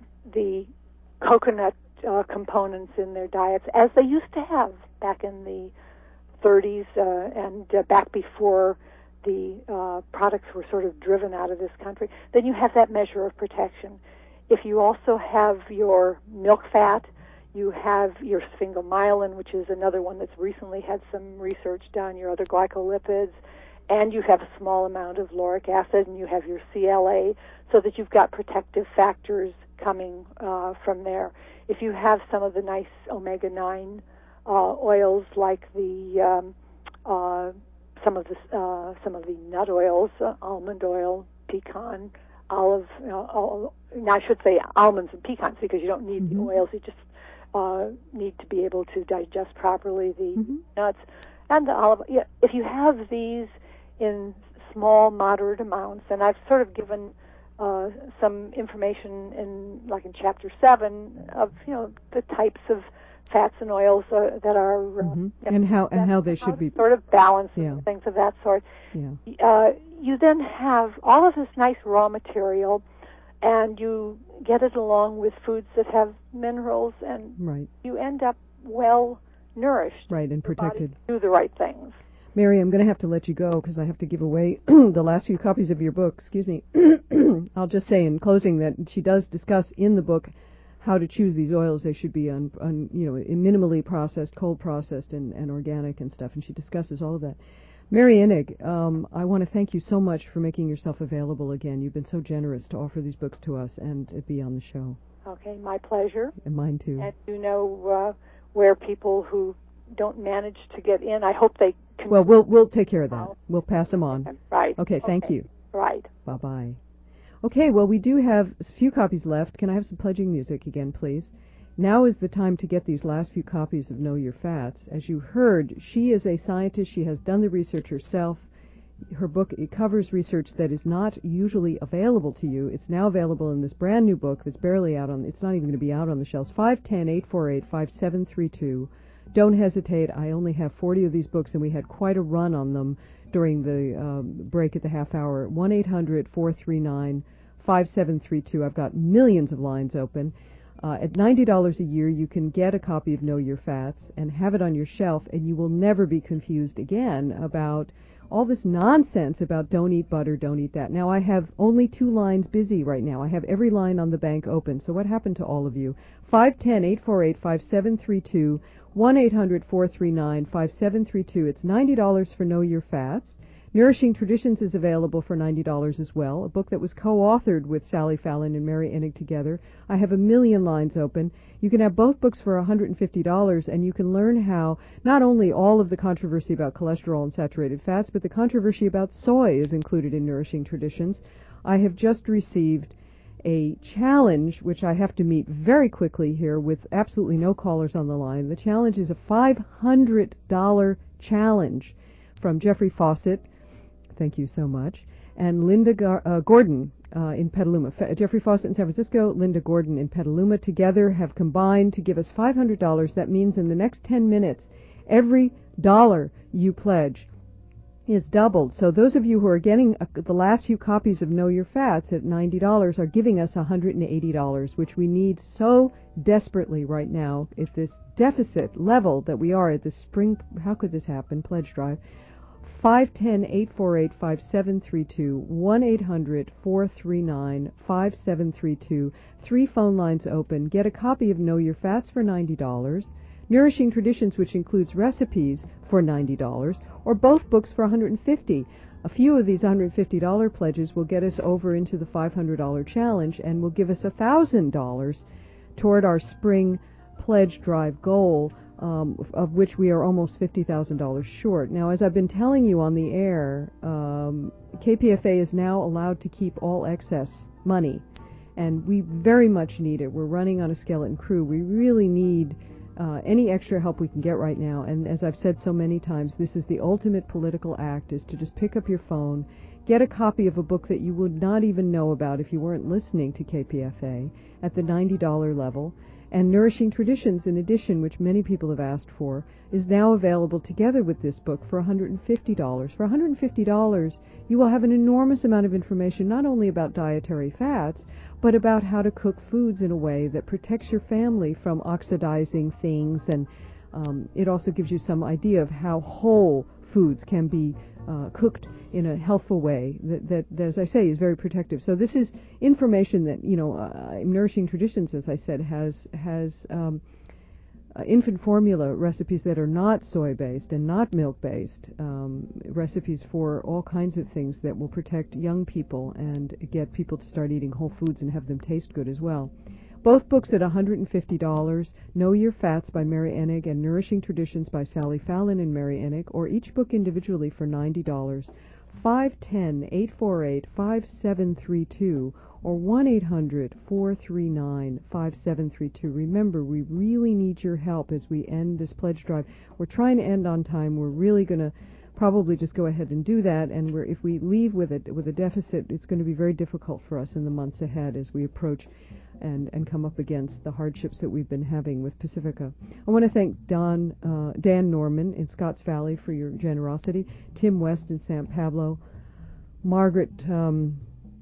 the coconut uh, components in their diets, as they used to have back in the thirties uh, and uh, back before the uh, products were sort of driven out of this country, then you have that measure of protection. If you also have your milk fat, you have your sphingomyelin, which is another one that's recently had some research done, your other glycolipids, and you have a small amount of lauric acid, and you have your C L A, so that you've got protective factors coming uh, from there. If you have some of the nice omega nine uh, oils, like the um, uh, some of the uh, some of the nut oils, uh, almond oil, pecan, olive. You know, all, now I should say almonds and pecans because you don't need mm-hmm. the oils. You just uh, need to be able to digest properly the mm-hmm. nuts and the olive. Yeah, if you have these in small, moderate amounts, and I've sort of given uh, some information in, like in chapter seven, of you know the types of fats and oils uh, that are uh, mm-hmm. you know, and how and how they how should be sort of balanced, yeah. and things of that sort. Yeah. Uh, you then have all of this nice raw material, and you get it along with foods that have minerals, and right. you end up well nourished. Right, and your protected. body do the right things. Mary, I'm going to have to let you go because I have to give away the last few copies of your book. Excuse me. I'll just say in closing that she does discuss in the book how to choose these oils. They should be on, on you know, minimally processed, cold processed, and, and organic and stuff. And she discusses all of that. Mary Enig, um, I want to thank you so much for making yourself available again. You've been so generous to offer these books to us and uh, be on the show. Okay, my pleasure. And mine too. And you know uh, where people who don't manage to get in, I hope they can. Well, we'll we'll take care of that. We'll pass them on. Right. Okay, thank okay. you. Right. Bye-bye. Okay, well, we do have a few copies left. Can I have some pledging music again, please? Now is the time to get these last few copies of Know Your Fats. As you heard, she is a scientist. She has done the research herself. Her book, it covers research that is not usually available to you. It's now available in this brand new book that's barely out on, it's not even going to be out on the shelves. five one zero, eight four eight, five seven three two. Don't hesitate. I only have forty of these books, and we had quite a run on them during the um, break at the half hour. one eight hundred, four three nine, five seven three two. I've got millions of lines open. Uh, at ninety dollars a year, you can get a copy of Know Your Fats and have it on your shelf, and you will never be confused again about all this nonsense about don't eat butter, don't eat that. Now, I have only two lines busy right now. I have every line on the bank open. So what happened to all of you? five one zero, eight four eight, five seven three two, one eight hundred, four three nine, five seven three two. It's ninety dollars for Know Your Fats. Nourishing Traditions is available for ninety dollars as well, a book that was co-authored with Sally Fallon and Mary Enig together. I have a million lines open. You can have both books for one hundred fifty dollars, and you can learn how not only all of the controversy about cholesterol and saturated fats, but the controversy about soy is included in Nourishing Traditions. I have just received a challenge, which I have to meet very quickly here with absolutely no callers on the line. The challenge is a five hundred dollars challenge from Jeffrey Fawcett. Thank you so much. And Linda Gar- uh, Gordon uh, in Petaluma. F- Jeffrey Fawcett in San Francisco, Linda Gordon in Petaluma together have combined to give us five hundred dollars. That means in the next ten minutes, every dollar you pledge is doubled. So those of you who are getting uh, the last few copies of Know Your Fats at ninety dollars are giving us one hundred eighty dollars, which we need so desperately right now at this deficit level that we are at this spring, how could this happen, pledge drive. five one zero, eight four eight, five seven three two, one eight hundred, four three nine, five seven three two. Three phone lines open. Get a copy of Know Your Fats for ninety dollars, Nourishing Traditions, which includes recipes, for ninety dollars, or both books for one hundred fifty dollars. A few of these one hundred fifty dollars pledges will get us over into the five hundred dollars challenge and will give us one thousand dollars toward our spring pledge drive goal, Um, of which we are almost fifty thousand dollars short. Now, as I've been telling you on the air, um, K P F A is now allowed to keep all excess money, and we very much need it. We're running on a skeleton crew. We really need uh, any extra help we can get right now, and as I've said so many times, this is the ultimate political act, is to just pick up your phone, get a copy of a book that you would not even know about if you weren't listening to K P F A at the ninety dollars level. And Nourishing Traditions, in addition, which many people have asked for, is now available together with this book for one hundred fifty dollars. For one hundred fifty dollars, you will have an enormous amount of information, not only about dietary fats, but about how to cook foods in a way that protects your family from oxidizing things, and um, it also gives you some idea of how whole foods can be uh, cooked in a healthful way that, that, that, as I say, is very protective. So this is information that, you know, uh, Nourishing Traditions, as I said, has has um, uh, infant formula recipes that are not soy-based and not milk-based, um, recipes for all kinds of things that will protect young people and get people to start eating whole foods and have them taste good as well. Both books at one hundred fifty dollars, Know Your Fats by Mary Enig and Nourishing Traditions by Sally Fallon and Mary Enig, or each book individually for ninety dollars. five one zero, eight four eight, five seven three two or one eight hundred, four three nine, five seven three two. Remember, we really need your help as we end this pledge drive. We're trying to end on time. We're really going to probably just go ahead and do that, and we're, if we leave with it with a deficit, it's going to be very difficult for us in the months ahead as we approach and, and come up against the hardships that we've been having with Pacifica. I want to thank Don, uh, Dan Norman in Scotts Valley for your generosity, Tim West in San Pablo, Margaret um,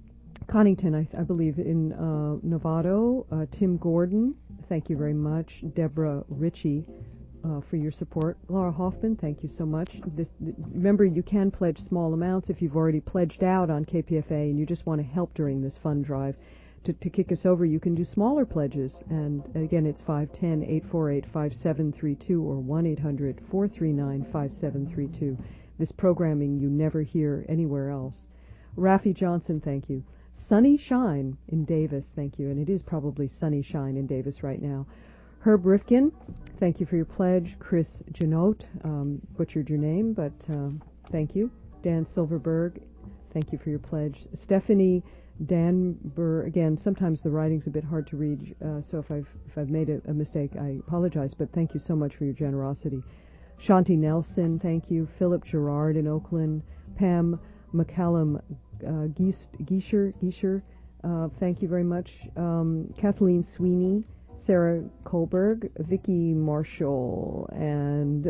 Connington, I, I believe, in uh, Novato. Uh, Tim Gordon, thank you very much. Deborah Ritchie, uh, for your support. Laura Hoffman, thank you so much. This, th- remember, you can pledge small amounts if you've already pledged out on K P F A and you just want to help during this fund drive. To, to kick us over, you can do smaller pledges. And again, it's five one zero, eight four eight, five seven three two or one eight hundred, four three nine, five seven three two. This programming you never hear anywhere else. Raffi Johnson, thank you. Sunny Shine in Davis, thank you. And it is probably sunny shine in Davis right now. Herb Rifkin, thank you for your pledge. Chris Janot, um, butchered your name, but um, thank you. Dan Silverberg, thank you for your pledge. Stephanie Danber, again, sometimes the writing's a bit hard to read, uh, so if I've if I've made a, a mistake, I apologize, but thank you so much for your generosity. Shanti Nelson, thank you. Philip Gerard in Oakland. Pam McCallum uh, Geisher, Geisher uh, thank you very much. Um, Kathleen Sweeney, Sarah Kohlberg, Vicki Marshall, and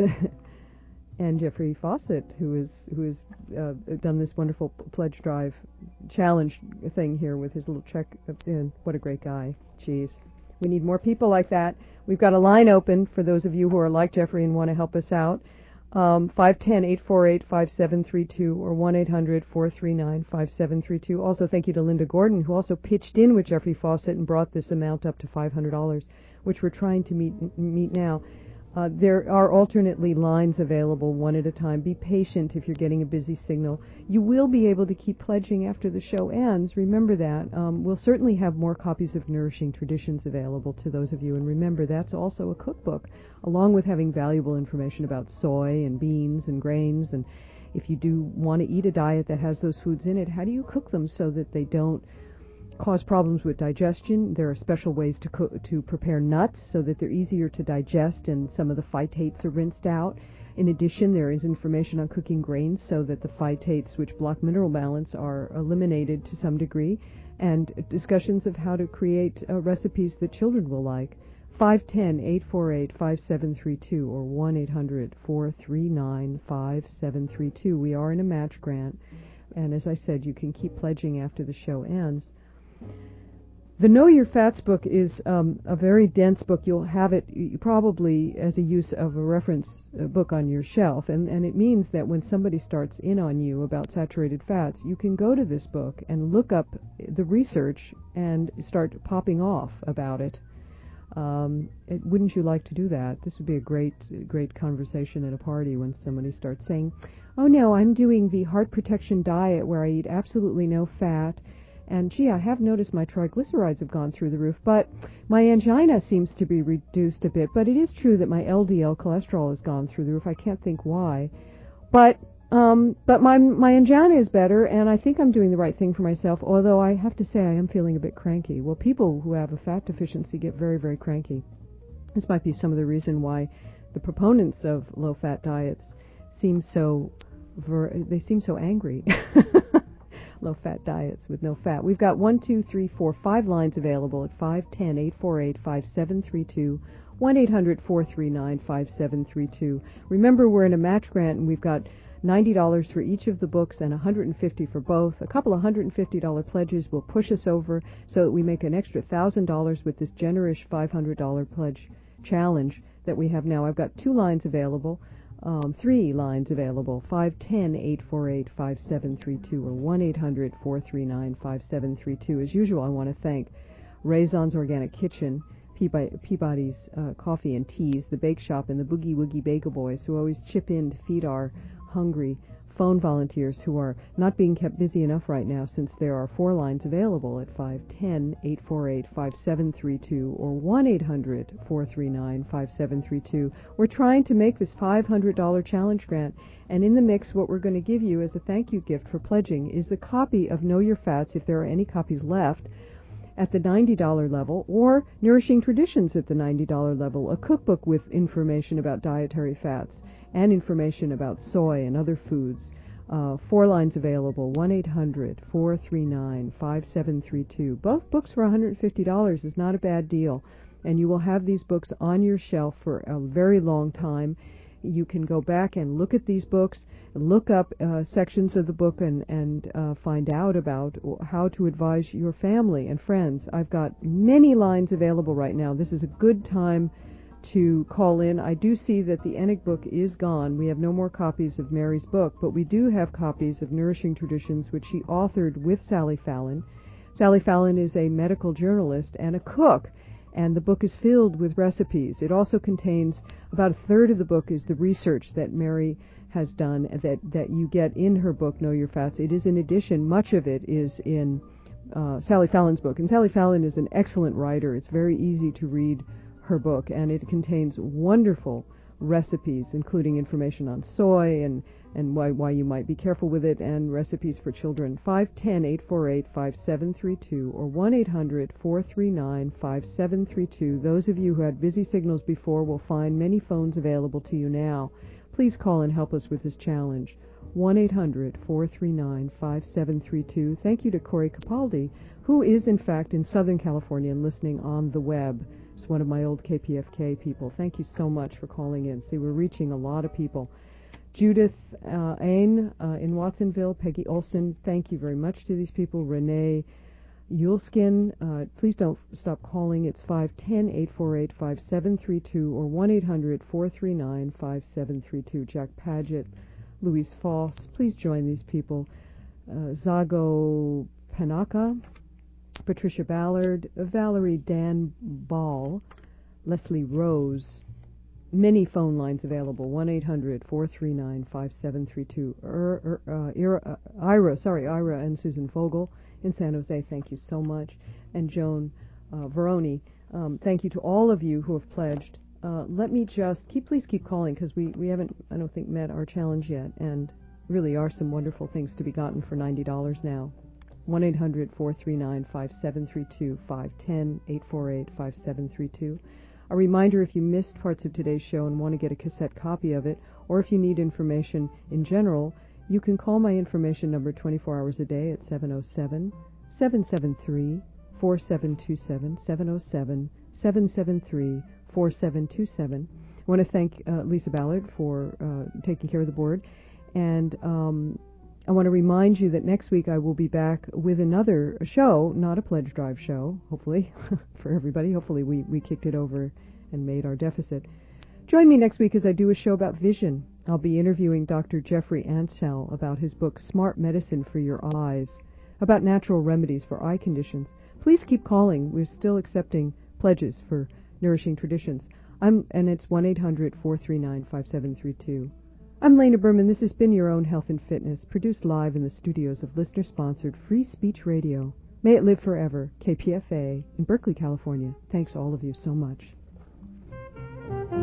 and Jeffrey Fawcett, who is who has uh, done this wonderful pledge drive challenge thing here with his little check. In. What a great guy. Jeez. We need more people like that. We've got a line open for those of you who are like Jeffrey and want to help us out. Um, five one zero, eight four eight, five seven three two or one eight hundred, four three nine, five seven three two. Also, thank you to Linda Gordon, who also pitched in with Jeffrey Fawcett and brought this amount up to five hundred dollars, which we're trying to meet meet now. Uh, there are alternately lines available, one at a time. Be patient if you're getting a busy signal. You will be able to keep pledging after the show ends. Remember that. Um, we'll certainly have more copies of Nourishing Traditions available to those of you. And remember, that's also a cookbook, along with having valuable information about soy and beans and grains. And if you do want to eat a diet that has those foods in it, how do you cook them so that they don't cause problems with digestion? There are special ways to cook, to prepare nuts so that they're easier to digest and some of the phytates are rinsed out. In addition, there is information on cooking grains so that the phytates, which block mineral balance, are eliminated to some degree, and discussions of how to create uh, recipes that children will like. five one zero, eight four eight, five seven three two or one eight hundred, four three nine, five seven three two. We are in a match grant, and as I said, you can keep pledging after the show ends. The Know Your Fats book is um, a very dense book. You'll have it probably as a use of a reference uh, book on your shelf, and, and it means that when somebody starts in on you about saturated fats, you can go to this book and look up the research and start popping off about it. Um, it wouldn't you like to do that? This would be a great, great conversation at a party when somebody starts saying, "Oh no, I'm doing the heart protection diet where I eat absolutely no fat. And gee, I have noticed my triglycerides have gone through the roof, but my angina seems to be reduced a bit. But it is true that my L D L cholesterol has gone through the roof. I can't think why. But um, but my my angina is better, and I think I'm doing the right thing for myself, although I have to say I am feeling a bit cranky." Well, people who have a fat deficiency get very, very cranky. This might be some of the reason why the proponents of low-fat diets seem so, ver- they seem so angry. Low-fat diets with no fat. We've got one, two, three, four, five lines available at five one zero, eight four eight, five seven three two, one eight hundred, four three nine, five seven three two. Remember, we're in a match grant, and we've got ninety dollars for each of the books and one hundred fifty dollars for both. A couple of one hundred fifty dollars pledges will push us over so that we make an extra one thousand dollars with this generous five hundred dollars pledge challenge that we have now. I've got two lines available. Um, three lines available, five one zero, eight four eight, five seven three two or one eight hundred, four three nine, five seven three two. As usual, I want to thank Raison's Organic Kitchen, Peabody's uh, Coffee and Teas, the Bake Shop, and the Boogie Woogie Bagel Boys, who always chip in to feed our hungry phone volunteers who are not being kept busy enough right now, since there are four lines available at five one zero, eight four eight, five seven three two or one eight hundred, four three nine, five seven three two. We're trying to make this five hundred dollars challenge grant, and in the mix, what we're going to give you as a thank you gift for pledging is the copy of Know Your Fats, if there are any copies left, at the ninety dollars level, or Nourishing Traditions at the ninety dollars level, a cookbook with information about dietary fats and information about soy and other foods. Uh, four lines available, one eight hundred, four three nine, five seven three two. Both books for one hundred fifty dollars is not a bad deal, and you will have these books on your shelf for a very long time. you can go back and look at these books, look up uh, sections of the book and, and uh, find out about how to advise your family and friends. I've got many lines available right now. This is a good time to call in. I do see that the Enig book is gone. We have no more copies of Mary's book, but we do have copies of Nourishing Traditions, which she authored with Sally Fallon. Sally Fallon is a medical journalist and a cook, and the book is filled with recipes. It also contains, about a third of the book is the research that Mary has done that, that you get in her book, Know Your Fats. It is in addition, much of it is in uh, Sally Fallon's book. And Sally Fallon is an excellent writer. It's very easy to read her book, and it contains wonderful recipes, including information on soy and, and why, why you might be careful with it, and recipes for children. five one zero, eight four eight, five seven three two or one eight hundred, four three nine, five seven three two. Those of you who had busy signals before will find many phones available to you now. Please call and help us with this challenge. one eight hundred, four three nine, five seven three two. Thank you to Corey Capaldi, who is in fact in Southern California and listening on the web. It's one of my old K P F K people. Thank you so much for calling in. See, we're reaching a lot of people. Judith uh, Ain uh, in Watsonville, Peggy Olson, thank you very much to these people. Renee Yulskin, uh, please don't stop calling. It's five one zero, eight four eight, five seven three two or one eight hundred, four three nine, five seven three two. Jack Paget, Louise Foss, please join these people. Uh, Zago Panaka, Patricia Ballard, Valerie Dan Ball, Leslie Rose. Many phone lines available. one eight hundred, four three nine, five seven three two. Er, er, uh, Ira, uh, Ira, sorry, Ira and Susan Fogel in San Jose, thank you so much. And Joan uh, Veroni, um, thank you to all of you who have pledged. Uh, let me just, keep, please keep calling, because we, we haven't, I don't think, met our challenge yet, and really are some wonderful things to be gotten for ninety dollars now. one eight hundred, four three nine, five seven three two, five one zero, eight four eight, five seven three two. A reminder, if you missed parts of today's show and want to get a cassette copy of it, or if you need information in general, you can call my information number twenty-four hours a day at seven oh seven, seven seven three, four seven two seven, seven oh seven, seven seven three, four seven two seven. I want to thank uh, Lisa Ballard for uh, taking care of the board, and um, I want to remind you that next week I will be back with another show, not a pledge drive show, hopefully, for everybody. Hopefully we, we kicked it over and made our deficit. Join me next week as I do a show about vision. I'll be interviewing Doctor Jeffrey Ansell about his book, Smart Medicine for Your Eyes, about natural remedies for eye conditions. Please keep calling. We're still accepting pledges for Nourishing Traditions. I'm, and it's one eight hundred, four three nine, five seven three two. I'm Lena Berman. This has been Your Own Health and Fitness, produced live in the studios of listener-sponsored Free Speech Radio. May it live forever. K P F A in Berkeley, California. Thanks all of you so much.